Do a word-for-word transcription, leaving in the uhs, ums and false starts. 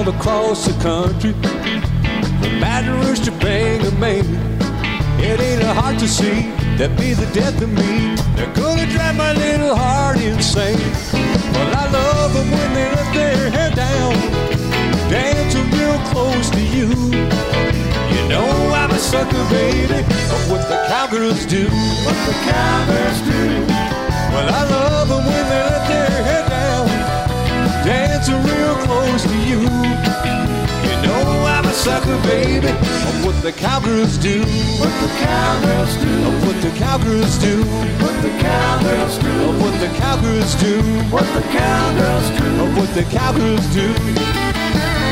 drive across the country from Baton Rouge to Bangor, Maine. It ain't hard to see that be the death of me. They're gonna drive my little heart insane. But I love them when they let their hair down, dancing real close to you. You know I'm a sucker, baby, of what the cowgirls do. What the cowgirls do. Well, I love them when they let their hair down, dancing real close to you. You know I'm a sucker, baby, of what the cowgirls do. What the cowgirls do. Of what the cowgirls do. What the cowgirls do. Of what the cowgirls do. What the cowgirls do. Of what the cowgirls do.